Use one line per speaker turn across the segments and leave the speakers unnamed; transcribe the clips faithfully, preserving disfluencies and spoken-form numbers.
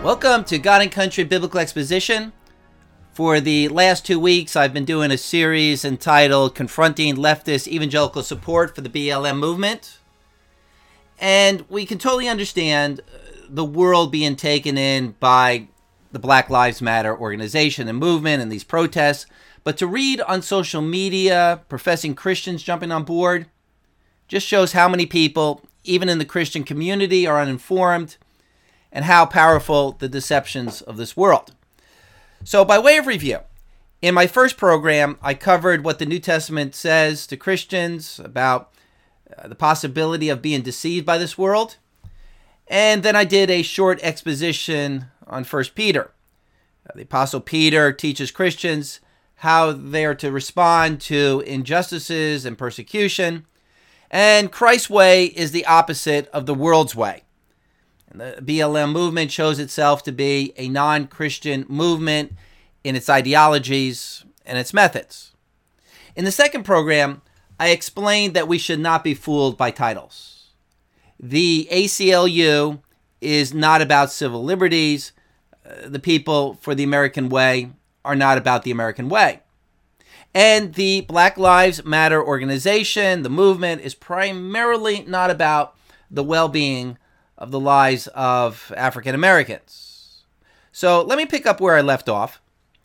Welcome to God and Country Biblical Exposition. For the last two weeks, I've been doing a series entitled Confronting Leftist Evangelical Support for the B L M Movement. And we can totally understand the world being taken in by the Black Lives Matter organization and movement and these protests. But to read on social media, professing Christians jumping on board, just shows how many people, even in the Christian community, are uninformed, and how powerful the deceptions of this world. So by way of review, in my first program, I covered what the New Testament says to Christians about uh, the possibility of being deceived by this world. And then I did a short exposition on First Peter. Uh, the Apostle Peter teaches Christians how they are to respond to injustices and persecution. And Christ's way is the opposite of the world's way. And the B L M movement shows itself to be a non-Christian movement in its ideologies and its methods. In the second program, I explained that we should not be fooled by titles. The A C L U is not about civil liberties. Uh, the people for the American way are not about the American way. And the Black Lives Matter organization, the movement, is primarily not about the well-being of the lives of African Americans. So let me pick up where I left off.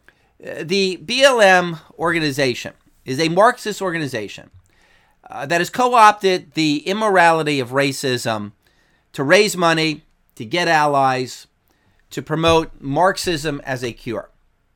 The B L M organization is a Marxist organization uh, that has co-opted the immorality of racism to raise money, to get allies, to promote Marxism as a cure.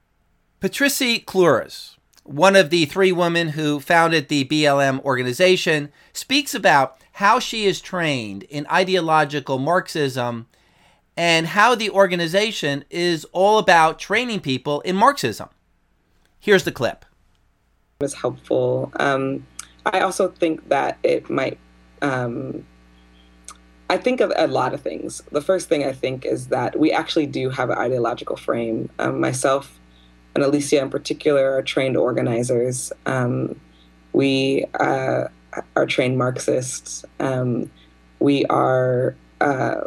Patricia Clures, one of the three women who founded the B L M organization, speaks about how she is trained in ideological Marxism and how the organization is all about training people in Marxism. Here's the clip.
It's helpful. Um, I also think that it might, um, I think of a lot of things. The first thing I think is that we actually do have an ideological frame. Um, myself and Alicia in particular are trained organizers. Um, we uh, are trained Marxists. Um, we are uh,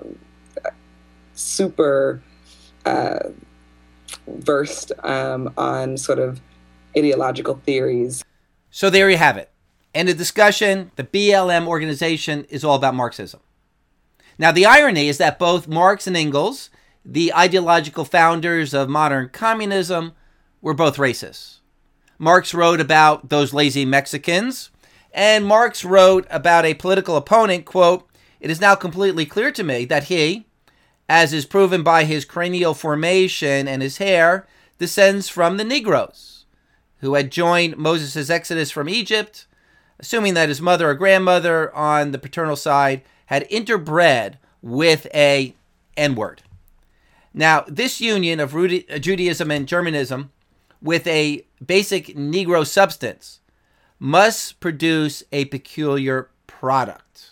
super uh, versed um, on sort of ideological theories.
So there you have it. End of discussion. The B L M organization is all about Marxism. Now, the irony is that both Marx and Engels, the ideological founders of modern communism, were both racist. Marx wrote about those lazy Mexicans, and Marx wrote about a political opponent, quote, "It is now completely clear to me that he, as is proven by his cranial formation and his hair, descends from the Negroes, who had joined Moses' exodus from Egypt, assuming that his mother or grandmother on the paternal side had interbred with a N-word." Now, this union of Judaism and Germanism with a basic Negro substance must produce a peculiar product.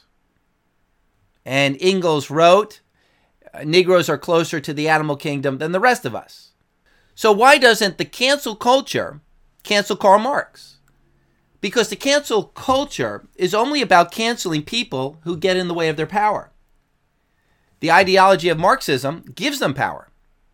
And Engels wrote, "Negroes are closer to the animal kingdom than the rest of us." So why doesn't the cancel culture cancel Karl Marx? Because the cancel culture is only about canceling people who get in the way of their power. The ideology of Marxism gives them power.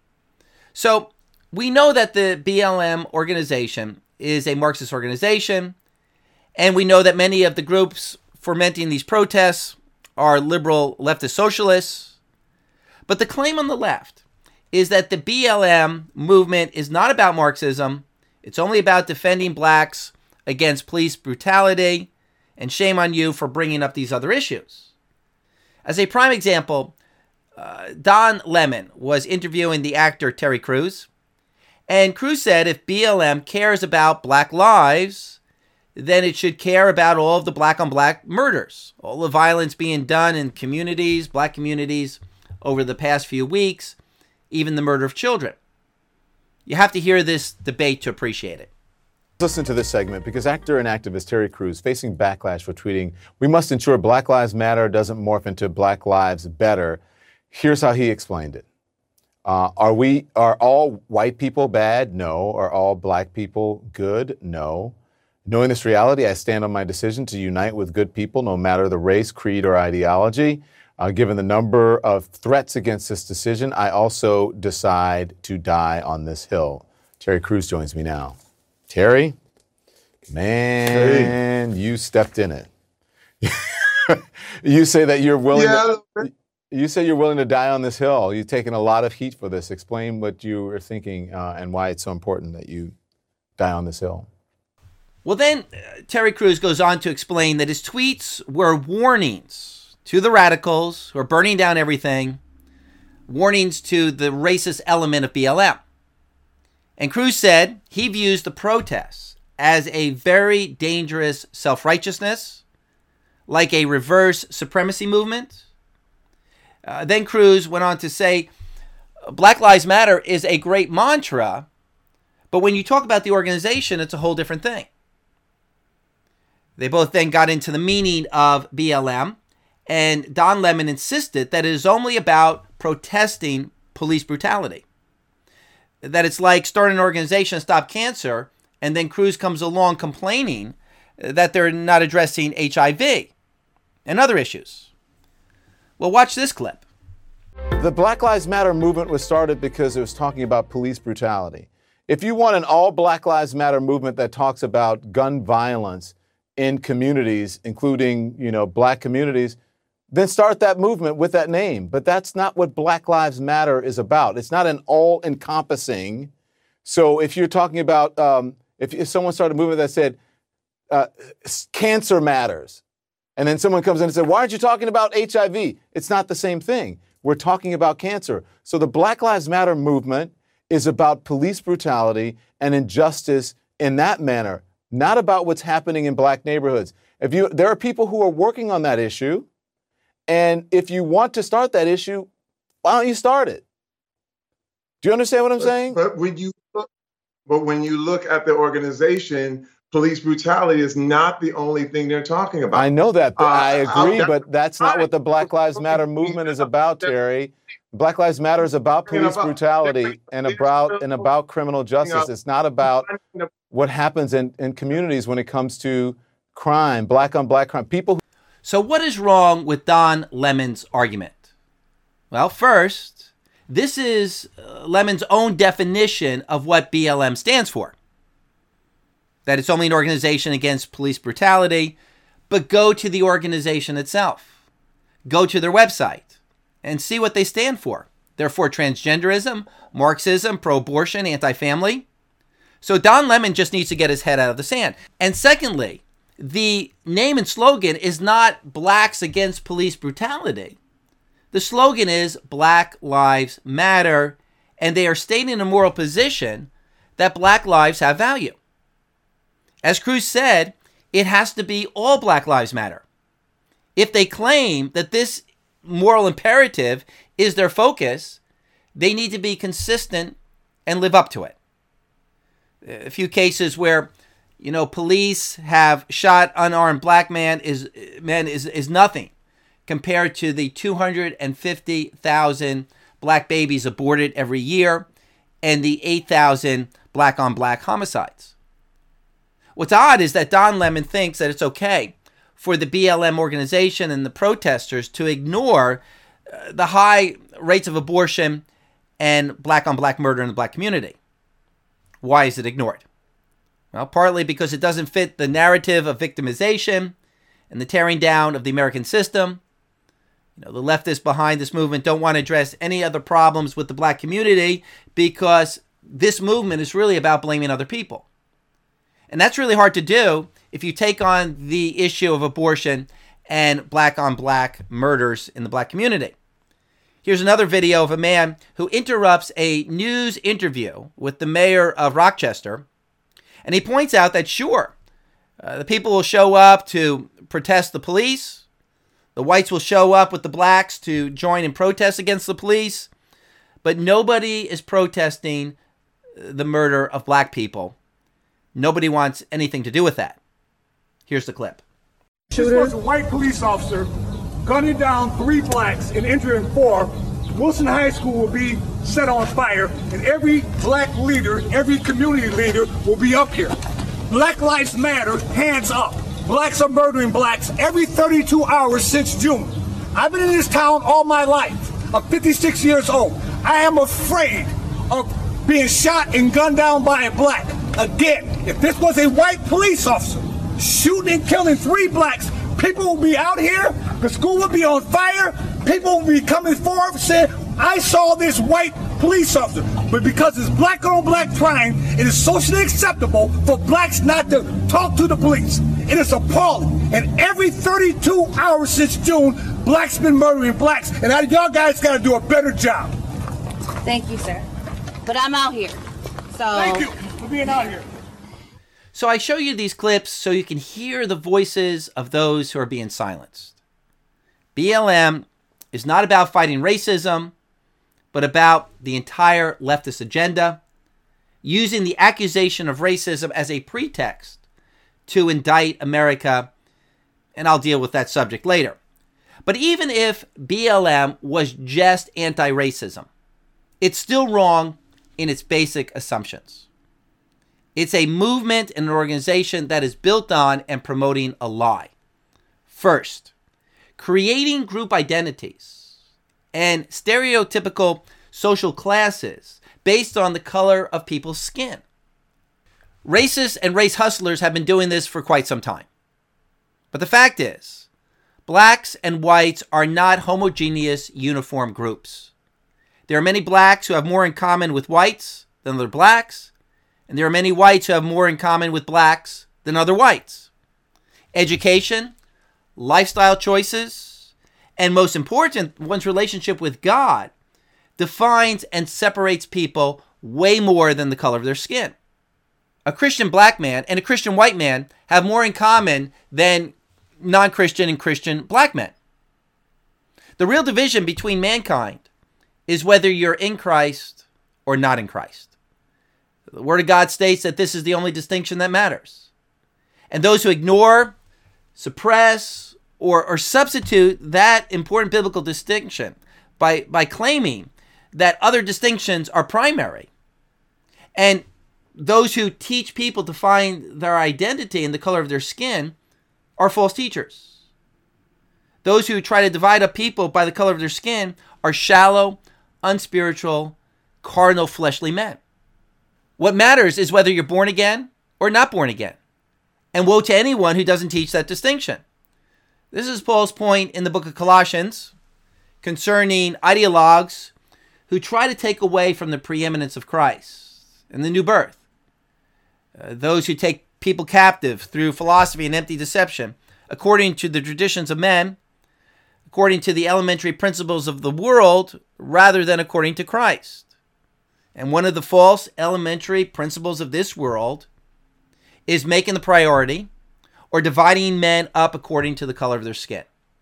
So we know that the B L M organization is a Marxist organization, and we know that many of the groups fomenting these protests are liberal leftist socialists. But the claim on the left is that the B L M movement is not about Marxism. It's only about defending blacks against police brutality, and shame on you for bringing up these other issues. As a prime example, uh, Don Lemon was interviewing the actor Terry Crews, and Crews said if B L M cares about black lives, then it should care about all of the black-on-black murders, all the violence being done in communities, black communities, over the past few weeks, even the murder of children. You have to hear this debate to appreciate it.
Listen to this segment because actor and activist Terry Crews facing backlash for tweeting, "We must ensure Black Lives Matter doesn't morph into Black Lives Better." Here's how he explained it. Uh, are we, are all white people bad? No. Are all black people good? No. Knowing this reality, I stand on my decision to unite with good people, no matter the race, creed, or ideology. Uh, given the number of threats against this decision, I also decide to die on this hill. Terry Crews joins me now. Terry, man, hey. You stepped in it. You say that you're willing yeah. to, you say you're willing to die on this hill. You've taken a lot of heat for this. Explain what you were thinking uh, and why it's so important that you die on this hill.
Well, then uh, Terry Crews goes on to explain that his tweets were warnings to the radicals who are burning down everything, warnings to the racist element of B L M. And Crews said he views the protests as a very dangerous self-righteousness, like a reverse supremacy movement. Uh, then Crews went on to say, Black Lives Matter is a great mantra, but when you talk about the organization, it's a whole different thing. They both then got into the meaning of B L M, and Don Lemon insisted that it is only about protesting police brutality. That it's like starting an organization to stop cancer, and then Crews comes along complaining that they're not addressing H I V and other issues. Well, watch this clip.
The Black Lives Matter movement was started because it was talking about police brutality. If you want an all Black Lives Matter movement that talks about gun violence in communities, including, you know, black communities, then start that movement with that name. But that's not what Black Lives Matter is about. It's not an all-encompassing. So if you're talking about, um, if, if someone started a movement that said, uh, cancer matters, and then someone comes in and says, why aren't you talking about H I V? It's not the same thing. We're talking about cancer. So the Black Lives Matter movement is about police brutality and injustice in that manner, not about what's happening in black neighborhoods. If you, there are people who are working on that issue. And if you want to start that issue, why don't you start it? Do you understand what I'm
but,
saying?
But when you look, but when you look at the organization, police brutality is not the only thing they're talking about.
I know that.
Uh,
I agree, but that's not
right.
what the Black Lives Matter movement is about, Terry. Black Lives Matter is about police brutality and about and about criminal justice. It's not about what happens in, in communities when it comes to crime, black on black crime. People who
So what is wrong with Don Lemon's argument? Well, first, this is Lemon's own definition of what B L M stands for. That it's only an organization against police brutality, but go to the organization itself. Go to their website and see what they stand for. They're for transgenderism, Marxism, pro-abortion, anti-family. So Don Lemon just needs to get his head out of the sand. And secondly, the name and slogan is not Blacks Against Police Brutality. The slogan is Black Lives Matter, and they are stating a moral position that black lives have value. As Crews said, it has to be all Black Lives Matter. If they claim that this moral imperative is their focus, they need to be consistent and live up to it. A few cases where You know, police have shot unarmed black man is men is, is nothing compared to the two hundred fifty thousand black babies aborted every year and the eight thousand black on black homicides. What's odd is that Don Lemon thinks that it's okay for the B L M organization and the protesters to ignore uh, the high rates of abortion and black on black murder in the black community. Why is it ignored? Well, partly because it doesn't fit the narrative of victimization and the tearing down of the American system. You know, the leftists behind this movement don't want to address any other problems with the black community because this movement is really about blaming other people. And that's really hard to do if you take on the issue of abortion and black on black murders in the black community. Here's another video of a man who interrupts a news interview with the mayor of Rochester. And he points out that, sure, uh, the people will show up to protest the police. The whites will show up with the blacks to join in protest against the police. But nobody is protesting the murder of black people. Nobody wants anything to do with that. Here's the clip.
This was a white police officer gunning down three blacks and injuring four. Wilson High School will be set on fire, and every black leader, every community leader will be up here. Black Lives Matter, hands up. Blacks are murdering blacks every thirty-two hours since June. I've been in this town all my life. I'm fifty-six years old. I am afraid of being shot and gunned down by a black. Again, if this was a white police officer shooting and killing three blacks, people would be out here, the school would be on fire, people would be coming forward saying, I saw this white police officer. But because it's black on black crime, it is socially acceptable for blacks not to talk to the police. It is appalling. And every thirty-two hours since June, blacks been murdering blacks. And I, y'all guys got to do a better job.
Thank you, sir. But I'm out here. So
Thank you for being out here.
So I show you these clips so you can hear the voices of those who are being silenced. B L M is not about fighting racism, but about the entire leftist agenda, using the accusation of racism as a pretext to indict America, and I'll deal with that subject later. But even if B L M was just anti-racism, it's still wrong in its basic assumptions. It's a movement and an organization that is built on and promoting a lie. First, creating group identities and stereotypical social classes based on the color of people's skin. Racists and race hustlers have been doing this for quite some time. But the fact is, blacks and whites are not homogeneous, uniform groups. There are many blacks who have more in common with whites than other blacks, and there are many whites who have more in common with blacks than other whites. Education, lifestyle choices, and most important, one's relationship with God defines and separates people way more than the color of their skin. A Christian black man and a Christian white man have more in common than non-Christian and Christian black men. The real division between mankind is whether you're in Christ or not in Christ. The Word of God states that this is the only distinction that matters. And those who ignore, suppress, or, or substitute that important biblical distinction by, by claiming that other distinctions are primary, and those who teach people to find their identity in the color of their skin are false teachers. Those who try to divide up people by the color of their skin are shallow, unspiritual, carnal, fleshly men. What matters is whether you're born again or not born again. And woe to anyone who doesn't teach that distinction. This is Paul's point in the book of Colossians concerning ideologues who try to take away from the preeminence of Christ and the new birth. Uh, those who take people captive through philosophy and empty deception, according to the traditions of men, according to the elementary principles of the world, rather than according to Christ. And one of the false elementary principles of this world is making the priority or dividing men up according to the color of their skin.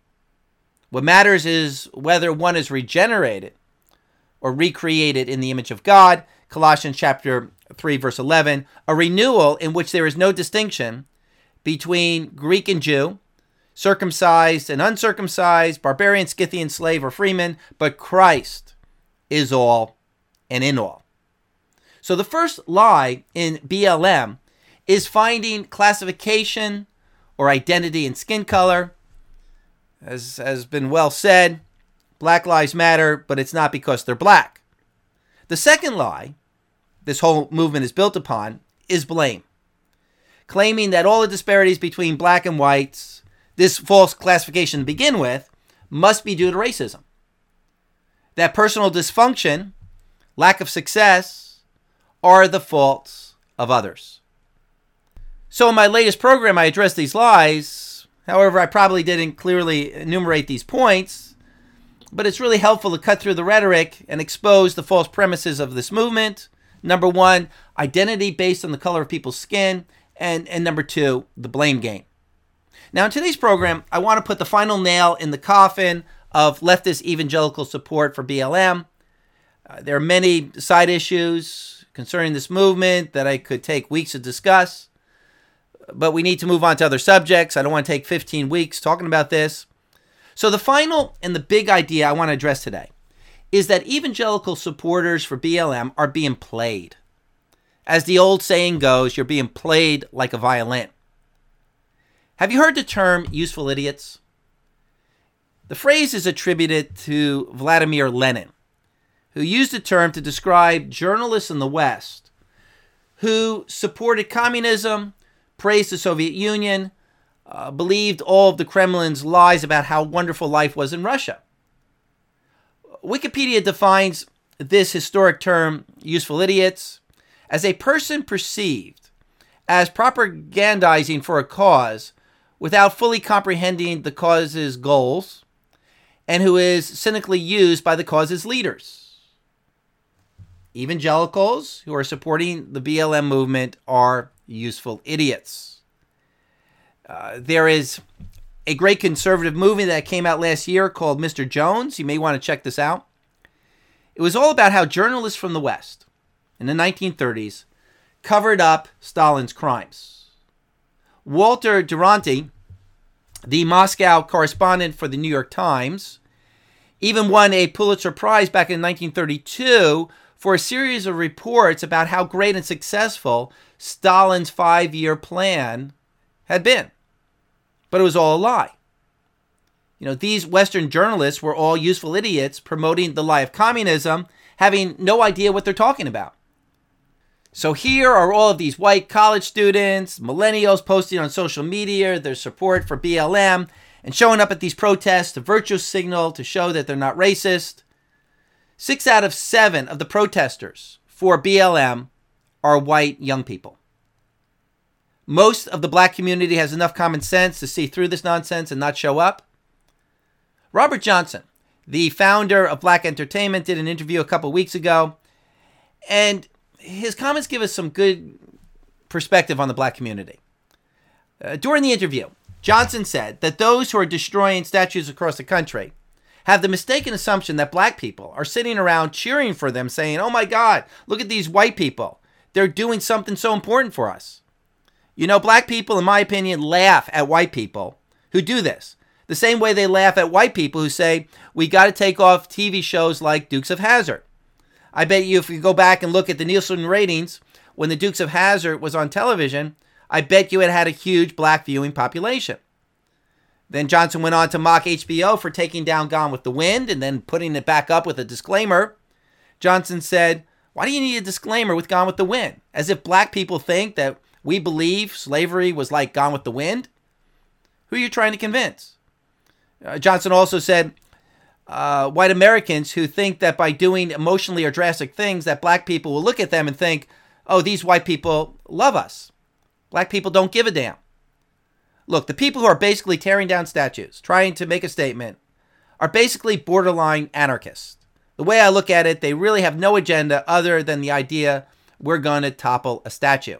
What matters is whether one is regenerated or recreated in the image of God. Colossians chapter three, verse eleven, a renewal in which there is no distinction between Greek and Jew, circumcised and uncircumcised, barbarian, Scythian, slave, or freeman, but Christ is all and in all. So the first lie in B L M is finding classification or identity in skin color. As has been well said, Black lives matter, but it's not because they're black. The second lie this whole movement is built upon is blame, claiming that all the disparities between black and whites, this false classification to begin with, must be due to racism. That personal dysfunction, lack of success, are the faults of others. So in my latest program, I addressed these lies. However, I probably didn't clearly enumerate these points, but it's really helpful to cut through the rhetoric and expose the false premises of this movement. Number one, identity based on the color of people's skin, and, and number two, the blame game. Now, in today's program, I want to put the final nail in the coffin of leftist evangelical support for B L M. Uh, there are many side issues concerning this movement that I could take weeks to discuss, but we need to move on to other subjects. I don't want to take fifteen weeks talking about this. So the final and the big idea I want to address today is that evangelical supporters for B L M are being played. As the old saying goes, you're being played like a violin. Have you heard the term useful idiots? The phrase is attributed to Vladimir Lenin, who used the term to describe journalists in the West who supported communism, praised the Soviet Union, uh, believed all of the Kremlin's lies about how wonderful life was in Russia. Wikipedia defines this historic term, useful idiots, as a person perceived as propagandizing for a cause without fully comprehending the cause's goals, and who is cynically used by the cause's leaders. Evangelicals who are supporting the B L M movement are useful idiots. Uh, there is a great conservative movie that came out last year called Mister Jones. You may want to check this out. It was all about how journalists from the West in the nineteen thirties covered up Stalin's crimes. Walter Duranty, the Moscow correspondent for the New York Times, even won a Pulitzer Prize back in nineteen thirty-two for a series of reports about how great and successful Stalin's five-year plan had been. But it was all a lie. You know, these Western journalists were all useful idiots promoting the lie of communism, having no idea what they're talking about. So here are all of these white college students, millennials posting on social media their support for B L M and showing up at these protests to virtue signal to show that they're not racist. Six out of seven of the protesters for B L M are white young people. Most of the black community has enough common sense to see through this nonsense and not show up. Robert Johnson, the founder of Black Entertainment, did an interview a couple weeks ago, and his comments give us some good perspective on the black community. Uh, during the interview, Johnson said that those who are destroying statues across the country have the mistaken assumption that black people are sitting around cheering for them, saying, "Oh my God, look at these white people. They're doing something so important for us." You know, black people, in my opinion, laugh at white people who do this. The same way they laugh at white people who say, we got to take off T V shows like Dukes of Hazzard. I bet you if you go back and look at the Nielsen ratings, when the Dukes of Hazzard was on television, I bet you it had a huge black viewing population. Then Johnson went on to mock H B O for taking down Gone with the Wind and then putting it back up with a disclaimer. Johnson said, why do you need a disclaimer with Gone with the Wind? As if black people think that we believe slavery was like Gone with the Wind? Who are you trying to convince? Uh, Johnson also said, uh, white Americans who think that by doing emotionally or drastic things that black people will look at them and think, oh, these white people love us. Black people don't give a damn. Look, the people who are basically tearing down statues, trying to make a statement, are basically borderline anarchists. The way I look at it, they really have no agenda other than the idea we're going to topple a statue.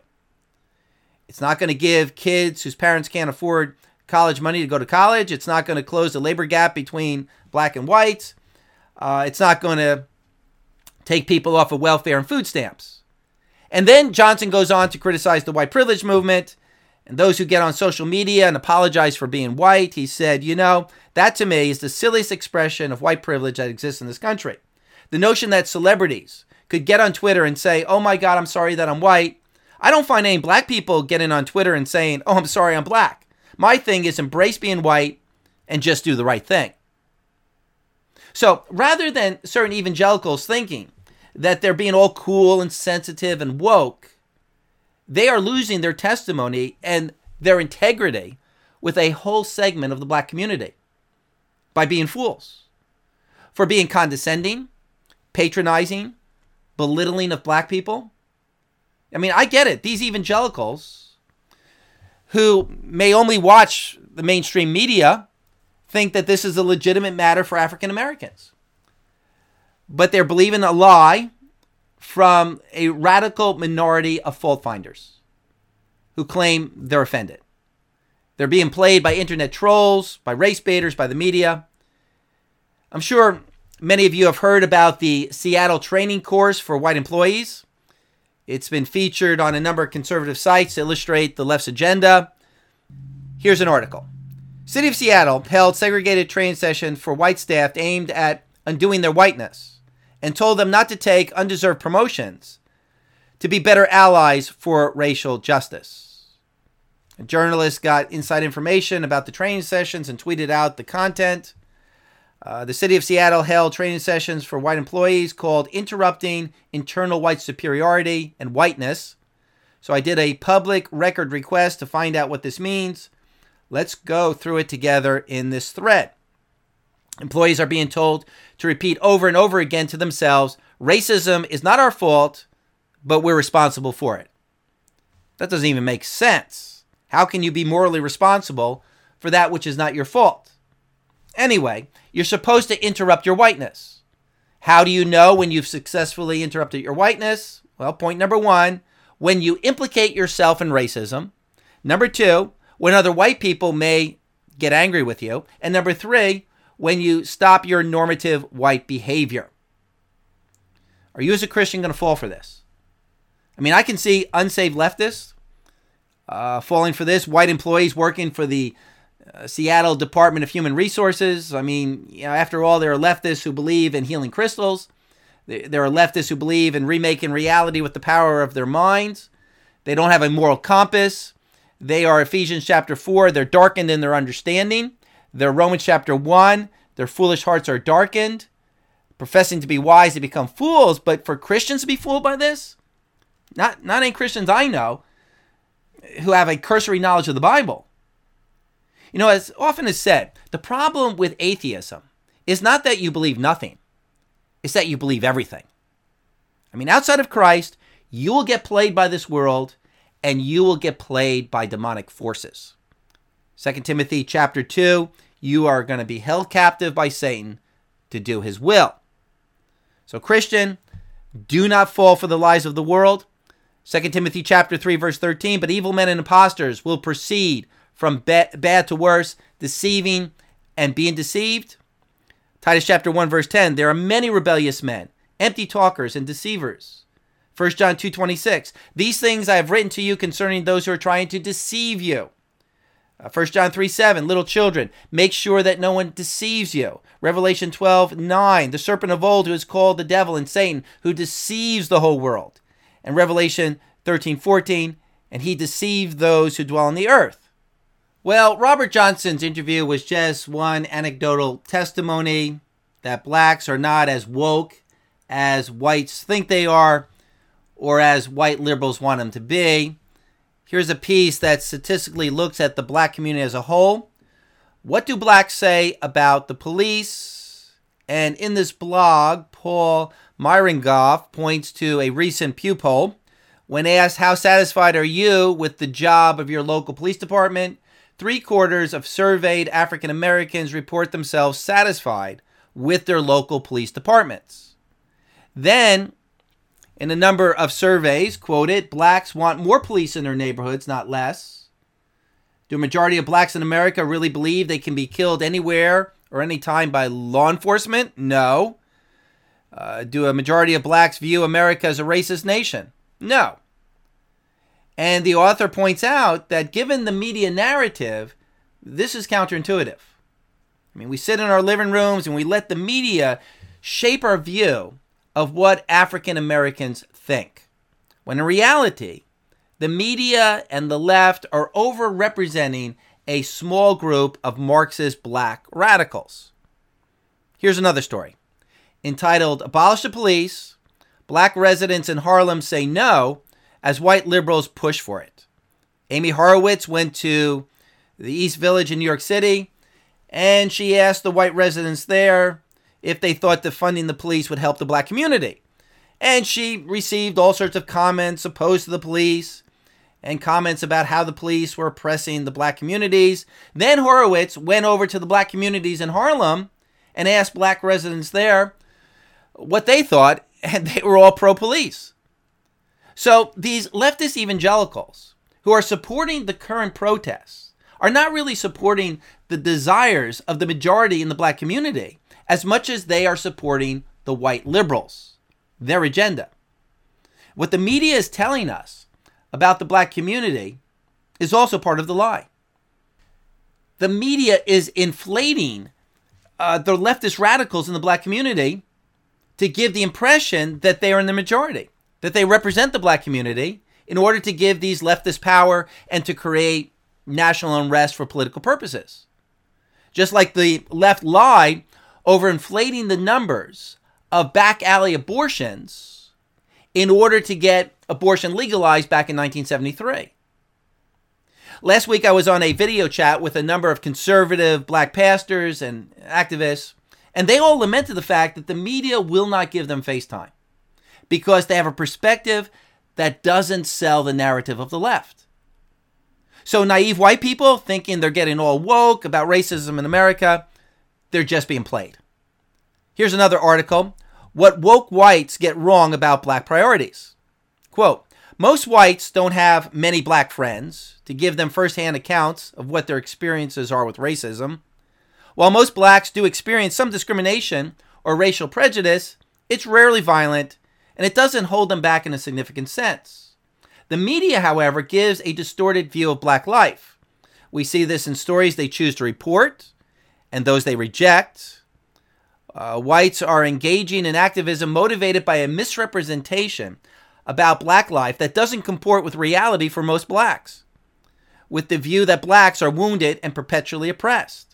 It's not going to give kids whose parents can't afford college money to go to college. It's not going to close the labor gap between black and white. Uh, it's not going to take people off of welfare and food stamps. And then Johnson goes on to criticize the white privilege movement and those who get on social media and apologize for being white. He said, you know, that to me is the silliest expression of white privilege that exists in this country. The notion that celebrities could get on Twitter and say, oh my God, I'm sorry that I'm white. I don't find any black people getting on Twitter and saying, oh, I'm sorry I'm black. My thing is embrace being white and just do the right thing. So rather than certain evangelicals thinking that they're being all cool and sensitive and woke, they are losing their testimony and their integrity with a whole segment of the black community by being fools, for being condescending, patronizing, belittling of black people. I mean, I get it. These evangelicals who may only watch the mainstream media think that this is a legitimate matter for African Americans. But they're believing a lie from a radical minority of fault finders who claim they're offended. They're being played by internet trolls, by race baiters, by the media. I'm sure many of you have heard about the Seattle training course for white employees. It's been featured on a number of conservative sites to illustrate the left's agenda. Here's an article. City of Seattle held segregated training session for white staff aimed at undoing their whiteness and told them not to take undeserved promotions to be better allies for racial justice. A journalist got inside information about the training sessions and tweeted out the content. Uh, the city of Seattle held training sessions for white employees called Interrupting Internal White Superiority and Whiteness. So I did a public record request to find out what this means. Let's go through it together in this thread. Employees are being told to repeat over and over again to themselves, racism is not our fault, but we're responsible for it. That doesn't even make sense. How can you be morally responsible for that which is not your fault? Anyway, you're supposed to interrupt your whiteness. How do you know when you've successfully interrupted your whiteness? Well, point number one, when you implicate yourself in racism. Number two, when other white people may get angry with you. And number three, when you stop your normative white behavior. Are you as a Christian going to fall for this? I mean, I can see unsaved leftists uh, falling for this, white employees working for the uh, Seattle Department of Human Resources. I mean, you know, after all, there are leftists who believe in healing crystals. There are leftists who believe in remaking reality with the power of their minds. They don't have a moral compass. They are Ephesians chapter four. They're darkened in their understanding. They're Romans chapter one. Their foolish hearts are darkened. Professing to be wise, they become fools. But for Christians to be fooled by this, not, not any Christians I know who have a cursory knowledge of the Bible. You know, as often is said, the problem with atheism is not that you believe nothing. It's that you believe everything. I mean, outside of Christ, you will get played by this world and you will get played by demonic forces. Second Timothy chapter two, you are going to be held captive by Satan to do his will. So Christian, do not fall for the lies of the world. Second Timothy chapter three, verse thirteen, but evil men and impostors will proceed from bad to worse, deceiving and being deceived. Titus chapter one, verse ten, there are many rebellious men, empty talkers and deceivers. First John two twenty-six, these things I have written to you concerning those who are trying to deceive you. Uh, First John three seven, little children, make sure that no one deceives you. Revelation twelve nine, the serpent of old who is called the devil and Satan, who deceives the whole world. And Revelation thirteen fourteen, and he deceived those who dwell on the earth. Well, Robert Johnson's interview was just one anecdotal testimony that blacks are not as woke as whites think they are, or as white liberals want them to be. Here's a piece that statistically looks at the black community as a whole. What do blacks say about the police? And in this blog, Paul Myringoff points to a recent Pew poll. When asked, how satisfied are you with the job of your local police department? Three quarters of surveyed African Americans report themselves satisfied with their local police departments. Then, in a number of surveys quoted, blacks want more police in their neighborhoods, not less. Do a majority of blacks in America really believe they can be killed anywhere or anytime by law enforcement? No. Uh, do a majority of blacks view America as a racist nation? No. And the author points out that given the media narrative, this is counterintuitive. I mean, we sit in our living rooms and we let the media shape our view of what African Americans think, when in reality, the media and the left are overrepresenting a small group of Marxist black radicals. Here's another story. Entitled, Abolish the Police, Black Residents in Harlem Say No, as White Liberals Push for It. Amy Horowitz went to the East Village in New York City, and she asked the white residents there if they thought defunding the police would help the black community. And she received all sorts of comments opposed to the police and comments about how the police were oppressing the black communities. Then Horowitz went over to the black communities in Harlem and asked black residents there what they thought, and they were all pro-police. So these leftist evangelicals who are supporting the current protests are not really supporting the desires of the majority in the black community as much as they are supporting the white liberals, their agenda. What the media is telling us about the black community is also part of the lie. The media is inflating uh, the leftist radicals in the black community to give the impression that they are in the majority, that they represent the black community in order to give these leftists power and to create national unrest for political purposes. Just like the left lied overinflating the numbers of back alley abortions in order to get abortion legalized back in nineteen seventy-three. Last week, I was on a video chat with a number of conservative black pastors and activists, and they all lamented the fact that the media will not give them face time because they have a perspective that doesn't sell the narrative of the left. So naive white people thinking they're getting all woke about racism in America, they're just being played. Here's another article, What Woke Whites Get Wrong About Black Priorities. Quote, most whites don't have many black friends to give them firsthand accounts of what their experiences are with racism. While most blacks do experience some discrimination or racial prejudice, it's rarely violent, and it doesn't hold them back in a significant sense. The media, however, gives a distorted view of black life. We see this in stories they choose to report and those they reject. Uh, whites are engaging in activism motivated by a misrepresentation about black life that doesn't comport with reality for most blacks, with the view that blacks are wounded and perpetually oppressed.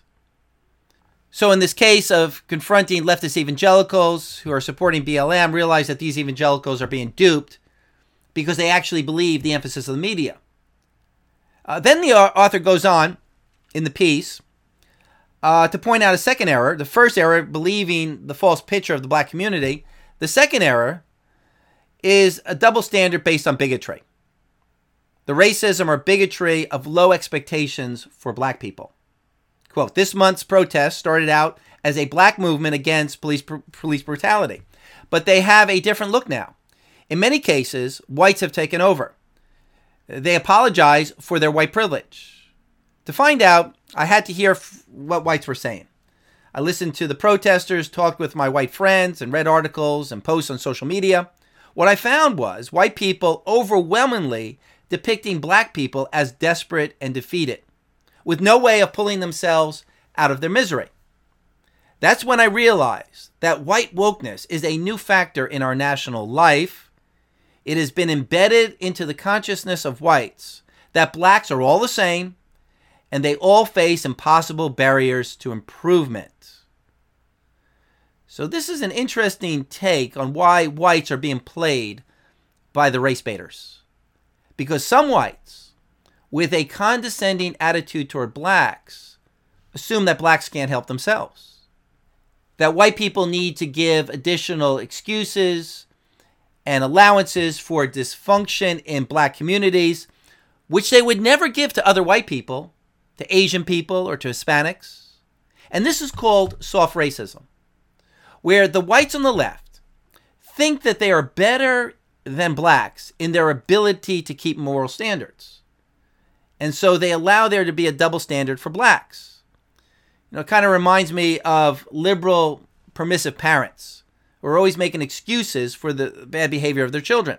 So in this case of confronting leftist evangelicals who are supporting B L M, realize that these evangelicals are being duped because they actually believe the emphasis of the media. Uh, then the author goes on in the piece uh, to point out a second error. The first error, believing the false picture of the black community. The second error is a double standard based on bigotry. The racism or bigotry of low expectations for black people. Quote, this month's protest started out as a black movement against police police brutality, but they have a different look now. In many cases, whites have taken over. They apologize for their white privilege. To find out, I had to hear f- what whites were saying. I listened to the protesters, talked with my white friends, and read articles and posts on social media. What I found was white people overwhelmingly depicting black people as desperate and defeated, with no way of pulling themselves out of their misery. That's when I realized that white wokeness is a new factor in our national life. It has been embedded into the consciousness of whites that blacks are all the same and they all face impossible barriers to improvement. So this is an interesting take on why whites are being played by the race baiters. Because some whites, with a condescending attitude toward blacks, assume that blacks can't help themselves. That white people need to give additional excuses and allowances for dysfunction in black communities, which they would never give to other white people, to Asian people, or to Hispanics. And this is called soft racism, where the whites on the left think that they are better than blacks in their ability to keep moral standards. And so they allow there to be a double standard for blacks. You know, it kind of reminds me of liberal, permissive parents who are always making excuses for the bad behavior of their children.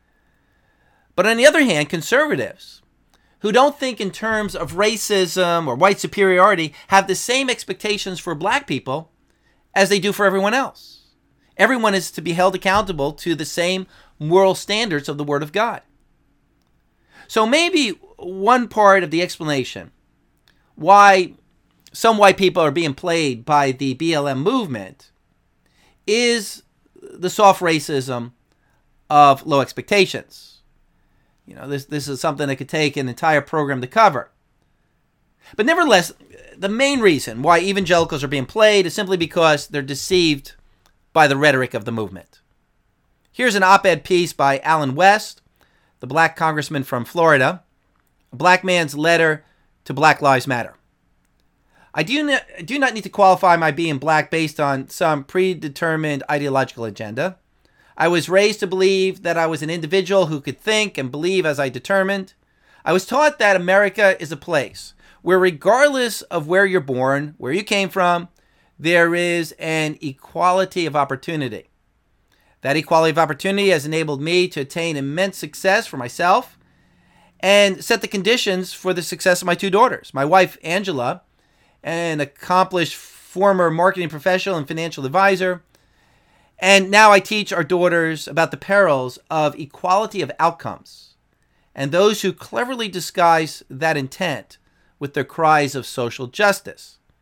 But on the other hand, conservatives who don't think in terms of racism or white superiority have the same expectations for black people as they do for everyone else. Everyone is to be held accountable to the same moral standards of the Word of God. So maybe one part of the explanation why some white people are being played by the B L M movement is the soft racism of low expectations. You know, this this is something that could take an entire program to cover. But nevertheless, the main reason why evangelicals are being played is simply because they're deceived by the rhetoric of the movement. Here's an op-ed piece by Alan West, the black congressman from Florida, a black man's letter to Black Lives Matter. I do not, do not need to qualify my being black based on some predetermined ideological agenda. I was raised to believe that I was an individual who could think and believe as I determined. I was taught that America is a place where regardless of where you're born, where you came from, there is an equality of opportunity. That equality of opportunity has enabled me to attain immense success for myself and set the conditions for the success of my two daughters. My wife, Angela, an accomplished former marketing professional and financial advisor. And now I teach our daughters about the perils of equality of outcomes and those who cleverly disguise that intent with their cries of social justice.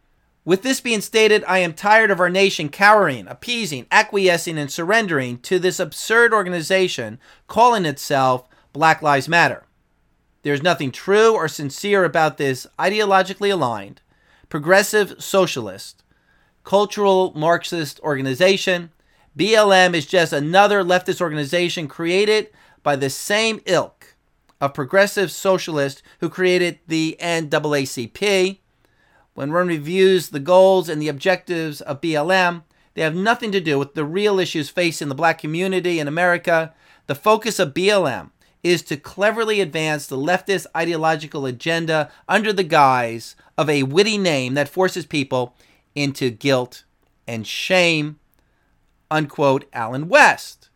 With this being stated, I am tired of our nation cowering, appeasing, acquiescing, and surrendering to this absurd organization calling itself Black Lives Matter. There's nothing true or sincere about this ideologically aligned, progressive socialist, cultural Marxist organization. B L M is just another leftist organization created by the same ilk of progressive socialists who created the N double A C P. When one reviews the goals and the objectives of B L M, they have nothing to do with the real issues facing the black community in America. The focus of B L M is to cleverly advance the leftist ideological agenda under the guise of a witty name that forces people into guilt and shame. Unquote, Alan West.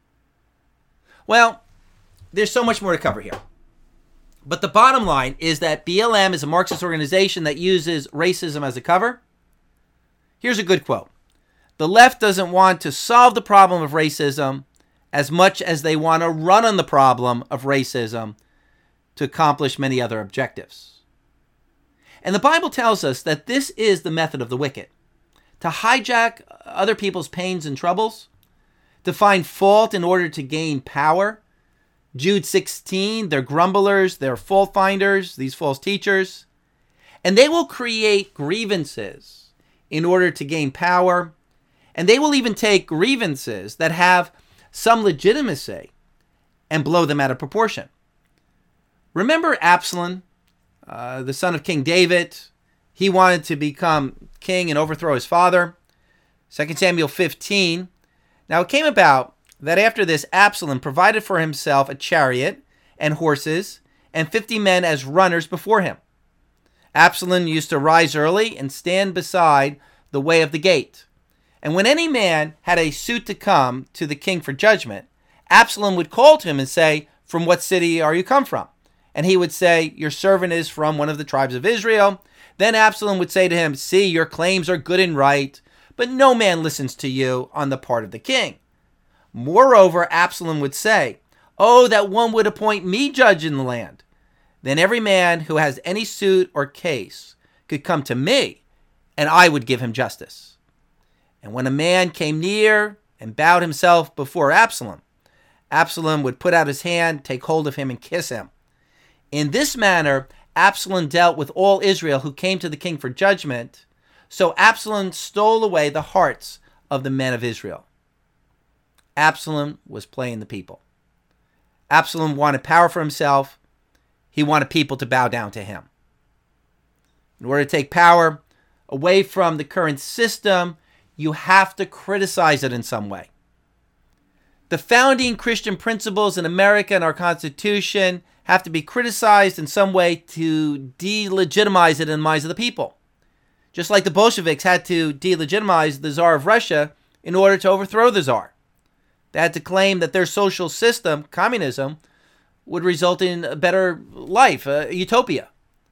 Well, there's so much more to cover here. But the bottom line is that B L M is a Marxist organization that uses racism as a cover. Here's a good quote. The left doesn't want to solve the problem of racism as much as they want to run on the problem of racism to accomplish many other objectives. And the Bible tells us that this is the method of the wicked. To hijack other people's pains and troubles, to find fault in order to gain power. Jude sixteen, they're grumblers, they're fault finders, these false teachers. And they will create grievances in order to gain power. And they will even take grievances that have some legitimacy and blow them out of proportion. Remember Absalom, uh, the son of King David? He wanted to become king and overthrow his father. Second Samuel fifteen. Now it came about that after this, Absalom provided for himself a chariot and horses and fifty men as runners before him. Absalom used to rise early and stand beside the way of the gate. And when any man had a suit to come to the king for judgment, Absalom would call to him and say, "From what city are you come from?" And he would say, "Your servant is from one of the tribes of Israel." Then Absalom would say to him, "See, your claims are good and right, but no man listens to you on the part of the king." Moreover, Absalom would say, "Oh, that one would appoint me judge in the land. Then every man who has any suit or case could come to me, and I would give him justice." And when a man came near and bowed himself before Absalom, Absalom would put out his hand, take hold of him, and kiss him. In this manner, Absalom dealt with all Israel who came to the king for judgment. So Absalom stole away the hearts of the men of Israel. Absalom was playing the people. Absalom wanted power for himself. He wanted people to bow down to him. In order to take power away from the current system, you have to criticize it in some way. The founding Christian principles in America and our Constitution have to be criticized in some way to delegitimize it in the minds of the people. Just like the Bolsheviks had to delegitimize the Tsar of Russia in order to overthrow the Tsar. They had to claim that their social system, communism, would result in a better life, a utopia.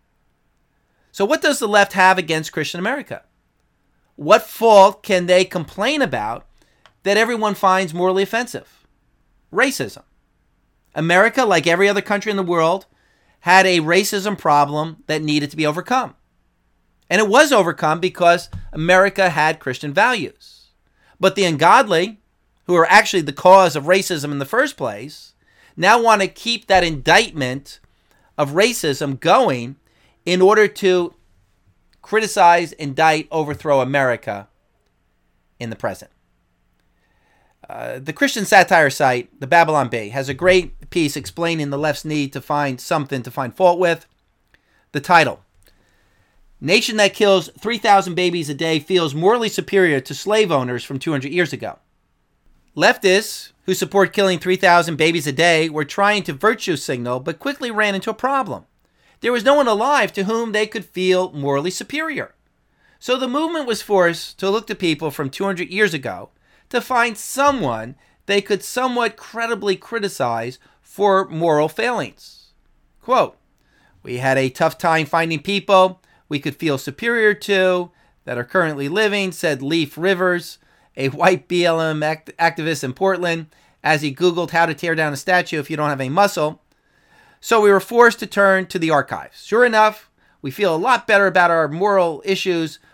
So what does the left have against Christian America? What fault can they complain about that everyone finds morally offensive? Racism. America, like every other country in the world, had a racism problem that needed to be overcome. And it was overcome because America had Christian values. But the ungodly, who are actually the cause of racism in the first place, now want to keep that indictment of racism going in order to criticize, indict, overthrow America in the present. Uh, the Christian satire site, the Babylon Bee, has a great piece explaining the left's need to find something to find fault with. The title, "Nation that kills three thousand babies a day feels morally superior to slave owners from two hundred years ago." Leftists who support killing three thousand babies a day were trying to virtue signal, but quickly ran into a problem. There was no one alive to whom they could feel morally superior. So the movement was forced to look to people from two hundred years ago to find someone they could somewhat credibly criticize for moral failings. Quote, "We had a tough time finding people we could feel superior to that are currently living," said Leif Rivers, a white B L M act- activist in Portland, as he Googled how to tear down a statue if you don't have any muscle. "So we were forced to turn to the archives. Sure enough, we feel a lot better about our moral issues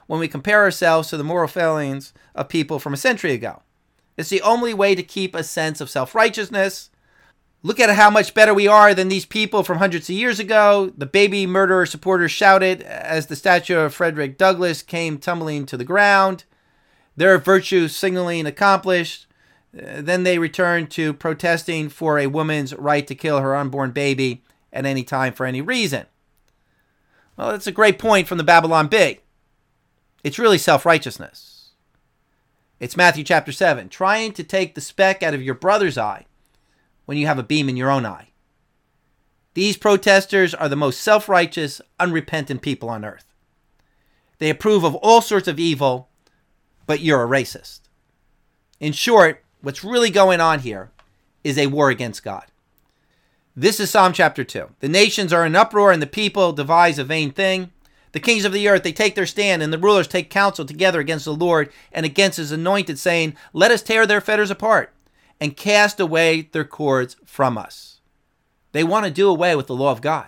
when we compare ourselves to the moral failings of people from a century ago. It's the only way to keep a sense of self-righteousness. Look at how much better we are than these people from hundreds of years ago, the baby murderer supporters shouted as the statue of Frederick Douglass came tumbling to the ground. Their virtue signaling accomplished. Uh, then they returned to protesting for a woman's right to kill her unborn baby at any time for any reason. Well, that's a great point from the Babylon Bee. It's really self-righteousness. It's Matthew chapter seven, trying to take the speck out of your brother's eye when you have a beam in your own eye. These protesters are the most self-righteous, unrepentant people on earth. They approve of all sorts of evil, but you're a racist. In short, what's really going on here is a war against God. This is Psalm chapter two. The nations are in uproar and the people devise a vain thing. The kings of the earth, they take their stand, and the rulers take counsel together against the Lord and against his anointed, saying, let us tear their fetters apart and cast away their cords from us. They want to do away with the law of God.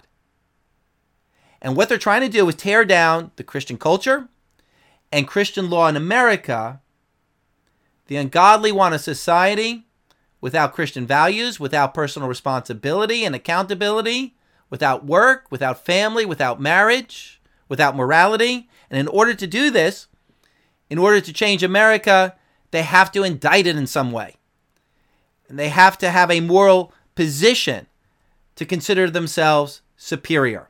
And what they're trying to do is tear down the Christian culture and Christian law in America. The ungodly want a society without Christian values, without personal responsibility and accountability, without work, without family, without marriage, without morality. And in order to do this, in order to change America, they have to indict it in some way. And they have to have a moral position to consider themselves superior.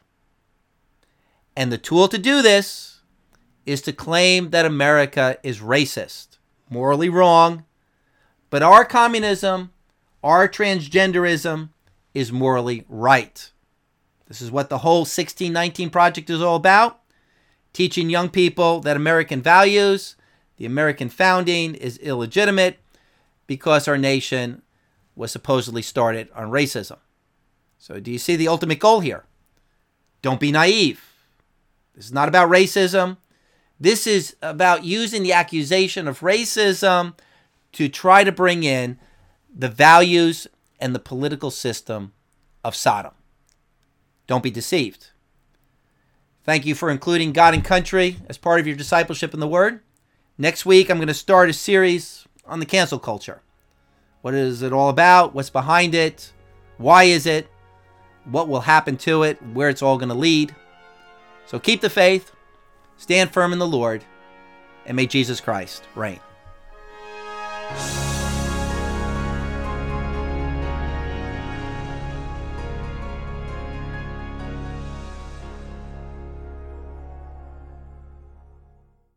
And the tool to do this is to claim that America is racist, morally wrong, but our communism, our transgenderism is morally right. This is what the whole sixteen nineteen Project is all about, teaching young people that American values, the American founding is illegitimate because our nation was supposedly started on racism. So do you see the ultimate goal here? Don't be naive. This is not about racism. This is about using the accusation of racism to try to bring in the values and the political system of Sodom. Don't be deceived. Thank you for including God and Country as part of your discipleship in the Word. Next week, I'm going to start a series on the cancel culture. What is it all about? What's behind it? Why is it? What will happen to it? Where it's all going to lead? So keep the faith, stand firm in the Lord, and may Jesus Christ reign.